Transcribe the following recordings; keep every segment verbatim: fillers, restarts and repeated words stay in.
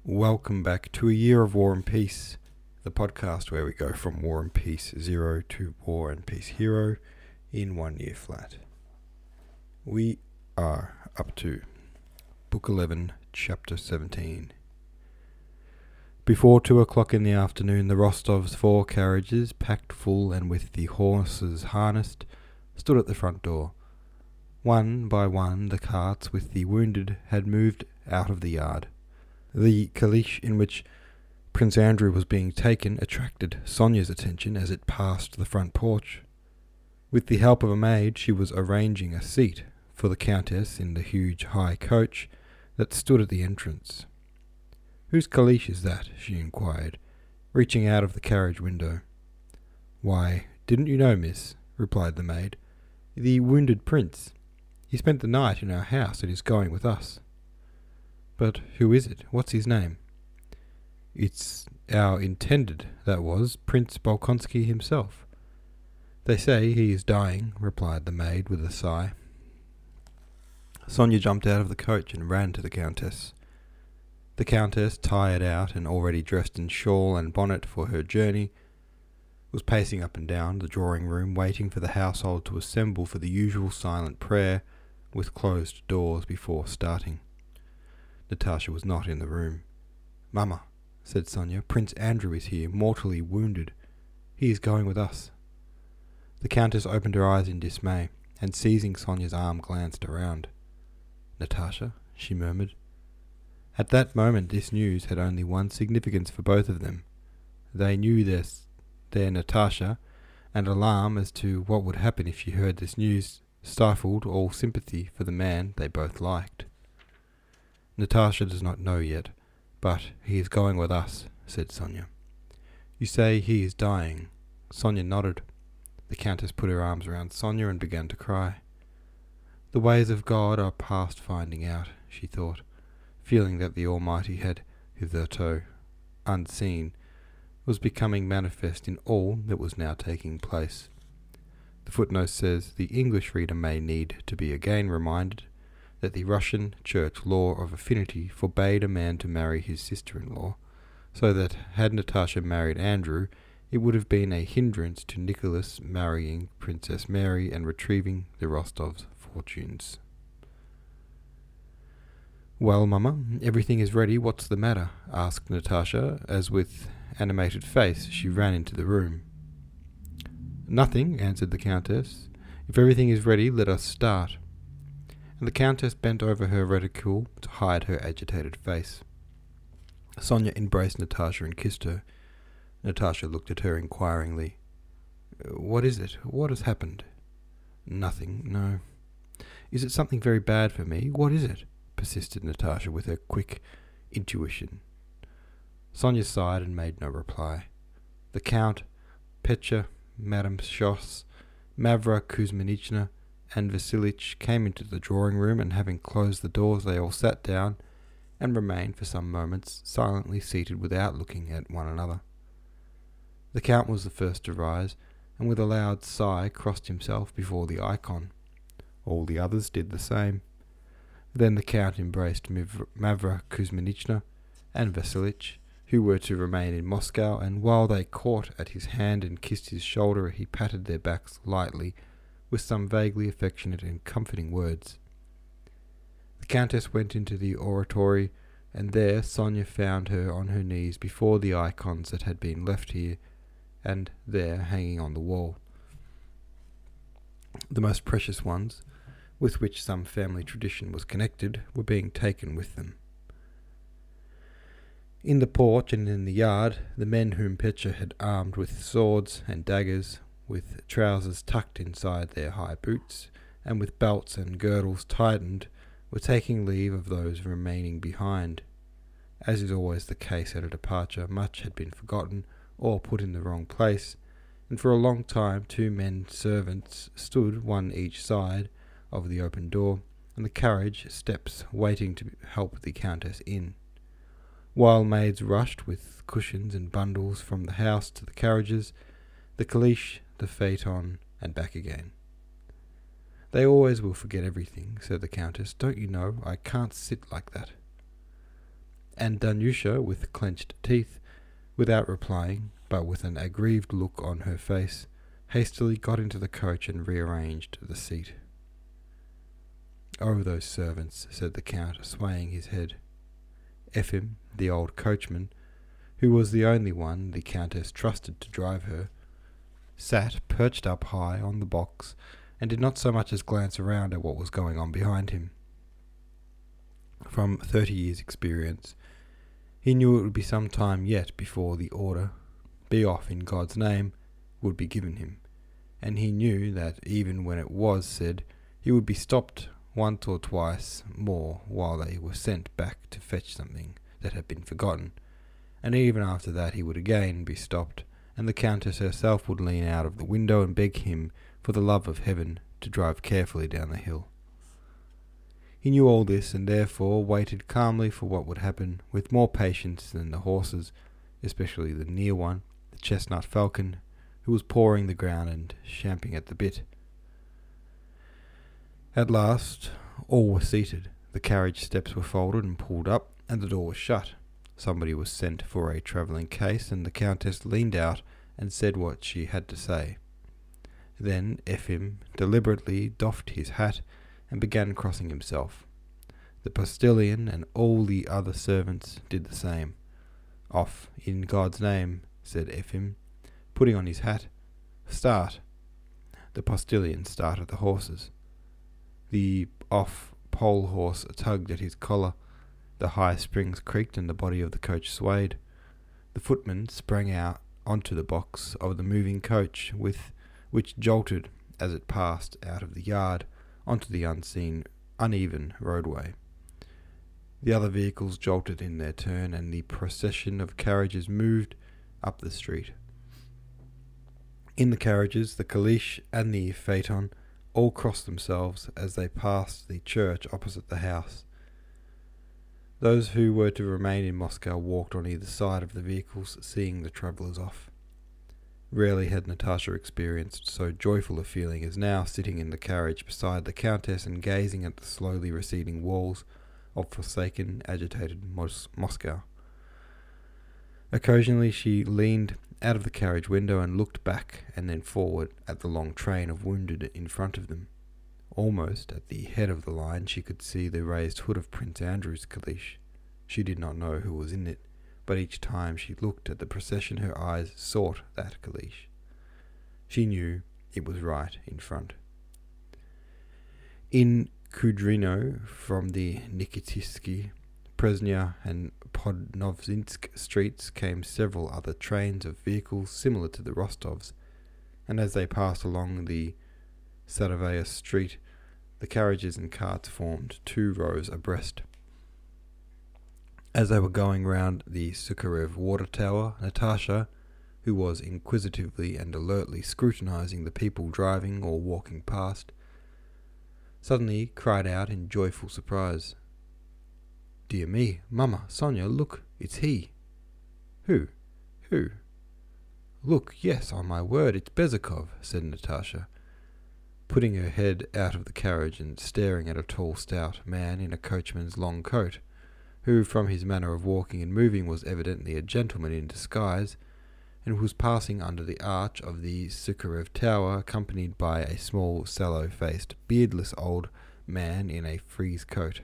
Welcome back to A Year of War and Peace, the podcast where we go from War and Peace Zero to War and Peace Hero in one year flat. We are up to Book eleven, Chapter seventeen. Before two o'clock in the afternoon, the Rostovs' four carriages, packed full and with the horses harnessed, stood at the front door. One by one the carts with the wounded had moved out of the yard. The caleche in which Prince Andrew was being taken attracted Sonia's attention as it passed the front porch. With the help of a maid, she was arranging a seat for the Countess in the huge high coach that stood at the entrance. "Whose caleche is that?" she inquired, reaching out of the carriage window. "Why, didn't you know, miss?" replied the maid. "The wounded prince. He spent the night in our house and is going with us." "But who is it? What's his name?" "It's our intended, that was, Prince Bolkonsky himself. They say he is dying," replied the maid with a sigh. Sonia jumped out of the coach and ran to the Countess. The Countess, tired out and already dressed in shawl and bonnet for her journey, was pacing up and down the drawing-room, waiting for the household to assemble for the usual silent prayer with closed doors before starting. Natasha was not in the room. "Mama," said Sonia, "Prince Andrew is here, mortally wounded. He is going with us." The Countess opened her eyes in dismay, and seizing Sonia's arm glanced around. "Natasha," she murmured. At that moment this news had only one significance for both of them. They knew their, their Natasha, and alarm as to what would happen if she heard this news stifled all sympathy for the man they both liked. "Natasha does not know yet, but he is going with us," said Sonia. "You say he is dying?" Sonia nodded. The Countess put her arms around Sonia and began to cry. The ways of God are past finding out, she thought, feeling that the Almighty had hitherto, unseen, was becoming manifest in all that was now taking place. The footnote says the English reader may need to be again reminded that the Russian church law of affinity forbade a man to marry his sister-in-law, so that had Natasha married Andrew, it would have been a hindrance to Nicholas marrying Princess Mary and retrieving the Rostovs' fortunes. "Well, Mama, everything is ready. What's the matter?" asked Natasha, as with animated face she ran into the room. "Nothing," answered the Countess. "If everything is ready, let us start." And the Countess bent over her reticule to hide her agitated face. Sonia embraced Natasha and kissed her. Natasha looked at her inquiringly. "What is it? What has happened?" "Nothing, no." "Is it something very bad for me? What is it?" persisted Natasha with her quick intuition. Sonia sighed and made no reply. The Count, Petya, Madame Schoss, Mavra Kuzminichna, and Vasilich came into the drawing-room, and having closed the doors they all sat down and remained for some moments silently seated without looking at one another. The Count was the first to rise, and with a loud sigh crossed himself before the icon. All the others did the same. Then the Count embraced Miv- Mavra Kuzminichna and Vasilich, who were to remain in Moscow, and while they caught at his hand and kissed his shoulder, he patted their backs lightly with some vaguely affectionate and comforting words. The Countess went into the oratory, and there Sonia found her on her knees before the icons that had been left here and there hanging on the wall. The most precious ones, with which some family tradition was connected, were being taken with them. In the porch and in the yard, the men whom Petya had armed with swords and daggers, with trousers tucked inside their high boots, and with belts and girdles tightened, were taking leave of those remaining behind. As is always the case at a departure, much had been forgotten or put in the wrong place, and for a long time two men servants stood one each side of the open door, and the carriage steps waiting to help the Countess in, while maids rushed with cushions and bundles from the house to the carriages, the caleche, the phaeton, and back again. "They always will forget everything," said the Countess. "Don't you know, I can't sit like that." and Dunyasha, with clenched teeth, without replying, but with an aggrieved look on her face, hastily got into the coach and rearranged the seat. "Oh, those servants," said the Count, swaying his head. Efim, the old coachman, who was the only one the Countess trusted to drive her, sat perched up high on the box and did not so much as glance around at what was going on behind him. From thirty years' experience, he knew it would be some time yet before the order, "Be off in God's name," would be given him, and he knew that even when it was said, he would be stopped once or twice more while they were sent back to fetch something that had been forgotten, and even after that he would again be stopped, and the Countess herself would lean out of the window and beg him, for the love of heaven, to drive carefully down the hill. He knew all this, and therefore waited calmly for what would happen, with more patience than the horses, especially the near one, the chestnut falcon, who was pawing the ground and champing at the bit. At last all were seated, the carriage steps were folded and pulled up, and the door was shut. Somebody was sent for a travelling case, and the Countess leaned out and said what she had to say. Then Efim deliberately doffed his hat and began crossing himself. The postilion and all the other servants did the same. "Off, in God's name," said Efim, putting on his hat. "Start." The postilion started the horses. The off pole horse tugged at his collar. The high springs creaked and the body of the coach swayed. The footman sprang out onto the box of the moving coach, with which jolted as it passed out of the yard onto the unseen, uneven roadway. The other vehicles jolted in their turn, and the procession of carriages moved up the street. In the carriages, the caleche and the phaeton all crossed themselves as they passed the church opposite the house. Those who were to remain in Moscow walked on either side of the vehicles, seeing the travellers off. Rarely had Natasha experienced so joyful a feeling as now, sitting in the carriage beside the Countess and gazing at the slowly receding walls of forsaken, agitated Mos- Moscow. Occasionally she leaned out of the carriage window and looked back and then forward at the long train of wounded in front of them. Almost at the head of the line she could see the raised hood of Prince Andrew's caleche. She did not know who was in it, but each time she looked at the procession her eyes sought that caleche. She knew it was right in front. In Kudrino, from the Nikititsky, Presnya and Podnovzinsk streets came several other trains of vehicles similar to the Rostovs, and as they passed along the Saravaya street, the carriages and carts formed two rows abreast. As they were going round the Sukharev water tower, Natasha, who was inquisitively and alertly scrutinizing the people driving or walking past, suddenly cried out in joyful surprise, "Dear me, Mama, Sonia, look, it's he." "Who? Who?" "Look, yes, on my word, it's Bezikov," said Natasha, putting her head out of the carriage and staring at a tall, stout man in a coachman's long coat, who, from his manner of walking and moving, was evidently a gentleman in disguise, and was passing under the arch of the Sukharev tower, accompanied by a small, sallow-faced, beardless old man in a frieze coat.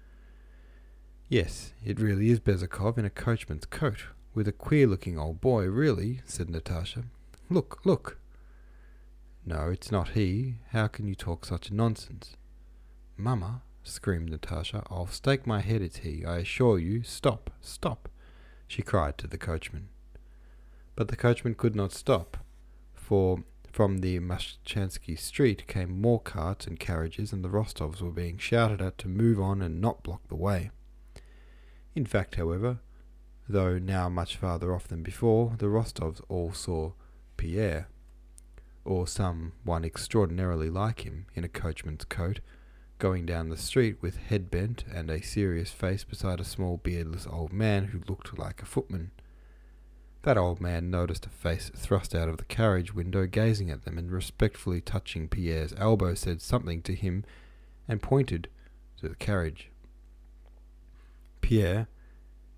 "Yes, it really is Bezikov in a coachman's coat, with a queer-looking old boy, really," said Natasha. "Look, look." "No, it's not he. How can you talk such nonsense?" "Mamma," screamed Natasha, "I'll stake my head it's he, I assure you. Stop, stop," she cried to the coachman. But the coachman could not stop, for from the Mashchansky street came more carts and carriages, and the Rostovs were being shouted at to move on and not block the way. In fact, however, though now much farther off than before, the Rostovs all saw Pierre, or some one extraordinarily like him, in a coachman's coat, going down the street with head bent and a serious face beside a small beardless old man who looked like a footman. That old man noticed a face thrust out of the carriage window gazing at them, and respectfully touching Pierre's elbow said something to him and pointed to the carriage. Pierre,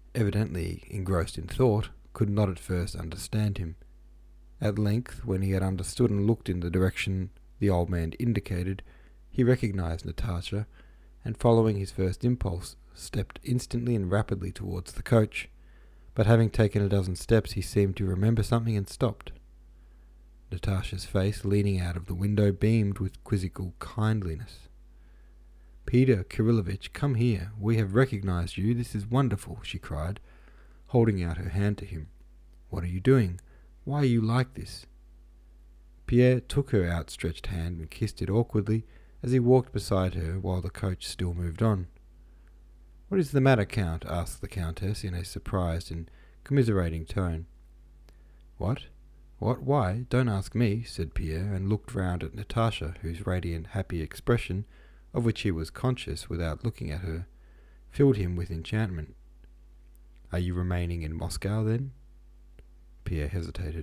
evidently engrossed in thought, could not at first understand him. At length, when he had understood and looked in the direction the old man indicated, he recognized Natasha, and following his first impulse, stepped instantly and rapidly towards the coach. But having taken a dozen steps, he seemed to remember something and stopped. Natasha's face, leaning out of the window, beamed with quizzical kindliness. "Peter Kirillovich, come here. We have recognized you. This is wonderful," she cried, holding out her hand to him. "What are you doing? Why are you like this?" Pierre took her outstretched hand and kissed it awkwardly as he walked beside her while the coach still moved on. "What is the matter, Count?" asked the Countess in a surprised and commiserating tone. "What? What? Why? Don't ask me," said Pierre, and looked round at Natasha, whose radiant, happy expression, of which he was conscious without looking at her, filled him with enchantment. "Are you remaining in Moscow, then?" Pierre hesitated.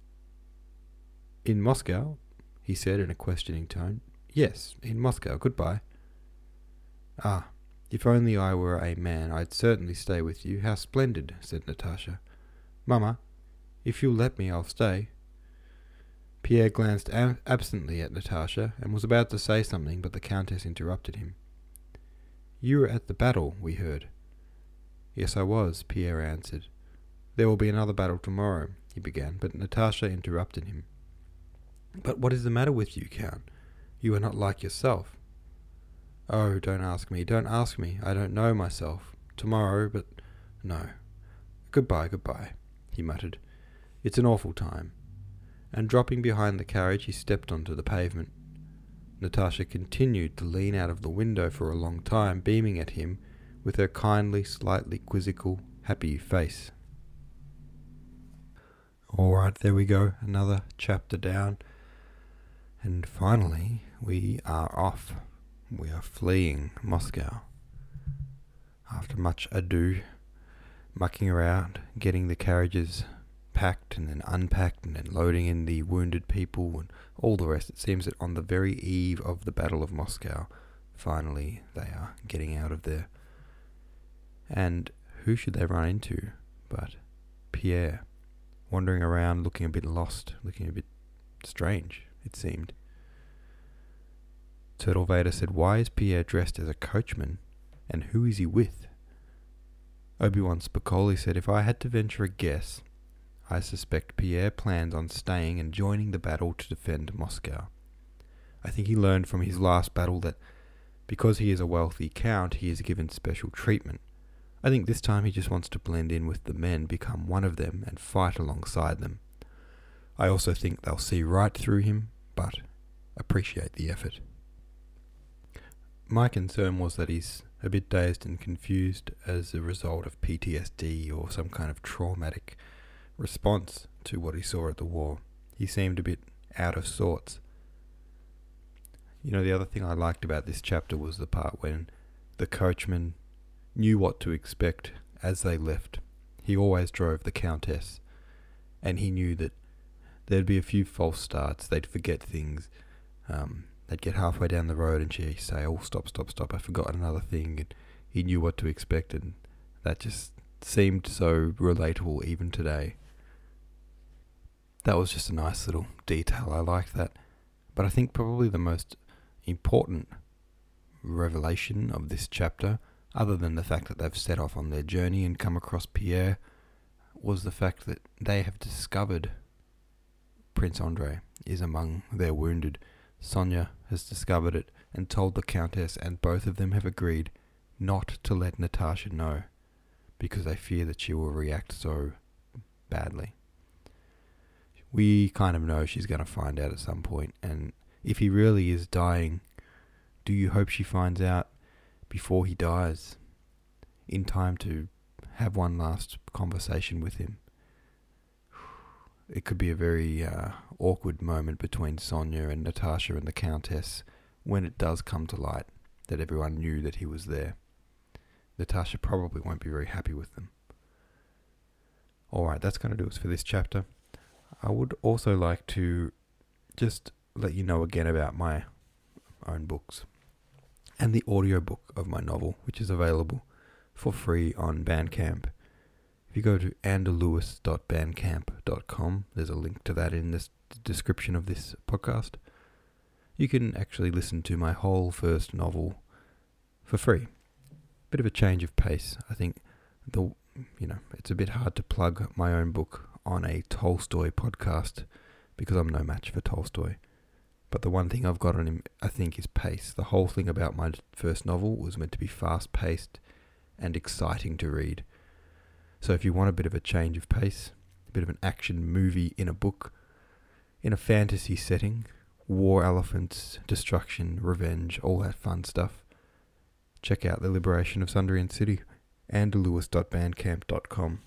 "In Moscow?" he said in a questioning tone. "Yes, in Moscow. Goodbye." "Ah, if only I were a man, I'd certainly stay with you. How splendid," said Natasha. "Mamma, if you'll let me, I'll stay." Pierre glanced ab- absently at Natasha and was about to say something, but the Countess interrupted him. "You were at the battle, we heard." "Yes, I was," Pierre answered. "There will be another battle tomorrow," he began, but Natasha interrupted him. "But what is the matter with you, Count? You are not like yourself." "Oh, don't ask me, don't ask me. I don't know myself. Tomorrow, but no. Goodbye, goodbye," he muttered. "It's an awful time." And dropping behind the carriage, he stepped onto the pavement. Natasha continued to lean out of the window for a long time, beaming at him with her kindly, slightly quizzical, happy face. Alright, there we go, another chapter down. And finally, we are off. We are fleeing Moscow. After much ado, mucking around, getting the carriages packed and then unpacked and then loading in the wounded people and all the rest, it seems that on the very eve of the Battle of Moscow, finally they are getting out of there. And who should they run into but Pierre, wandering around looking a bit lost, looking a bit strange, it seemed. Turtle Vader said, "Why is Pierre dressed as a coachman, and who is he with?" Obi-Wan Spicoli said, "If I had to venture a guess, I suspect Pierre plans on staying and joining the battle to defend Moscow. I think he learned from his last battle that because he is a wealthy count, he is given special treatment. I think this time he just wants to blend in with the men, become one of them, and fight alongside them. I also think they'll see right through him, but appreciate the effort." My concern was that he's a bit dazed and confused as a result of P T S D or some kind of traumatic response to what he saw at the war. He seemed a bit out of sorts. You know, the other thing I liked about this chapter was the part when the coachman knew what to expect as they left. He always drove the Countess, and he knew that there'd be a few false starts. They'd forget things. Um, they'd get halfway down the road and she'd say, "Oh, stop, stop, stop, I forgot another thing." And he knew what to expect, and that just seemed so relatable even today. That was just a nice little detail. I liked that. But I think probably the most important revelation of this chapter, other than the fact that they've set off on their journey and come across Pierre, was the fact that they have discovered Prince Andrei is among their wounded. Sonia has discovered it and told the Countess, and both of them have agreed not to let Natasha know because they fear that she will react so badly. We kind of know she's going to find out at some point, and if he really is dying, do you hope she finds out before he dies, in time to have one last conversation with him? It could be a very uh, awkward moment between Sonia and Natasha and the Countess when it does come to light that everyone knew that he was there. Natasha probably won't be very happy with them. Alright, that's going to do us for this chapter. I would also like to just let you know again about my own books and the audiobook of my novel, which is available for free on Bandcamp. If you go to andalewis dot bandcamp dot com, there's a link to that in the description of this podcast. You can actually listen to my whole first novel for free. Bit of a change of pace. I think the you know it's a bit hard to plug my own book on a Tolstoy podcast because I'm no match for Tolstoy. But the one thing I've got on him, I think, is pace. The whole thing about my first novel was meant to be fast-paced and exciting to read. So if you want a bit of a change of pace, a bit of an action movie in a book, in a fantasy setting, war elephants, destruction, revenge, all that fun stuff, check out The Liberation of Sundrian City, andalewis dot bandcamp dot com.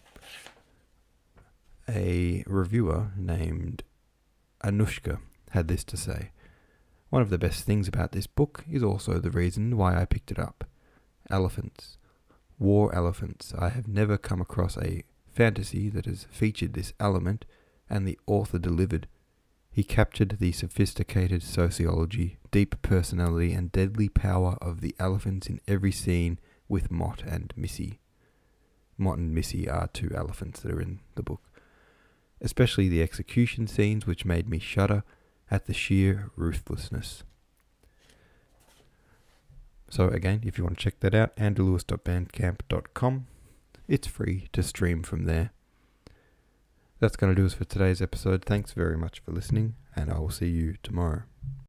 A reviewer named Anushka had this to say: "One of the best things about this book is also the reason why I picked it up. Elephants. War elephants. I have never come across a fantasy that has featured this element, and the author delivered. He captured the sophisticated sociology, deep personality, and deadly power of the elephants in every scene with Mott and Missy." Mott and Missy are two elephants that are in the book. "Especially the execution scenes, which made me shudder at the sheer ruthlessness." So again, if you want to check that out, andalewis dot bandcamp dot com. It's free to stream from there. That's going to do us for today's episode. Thanks very much for listening, and I will see you tomorrow.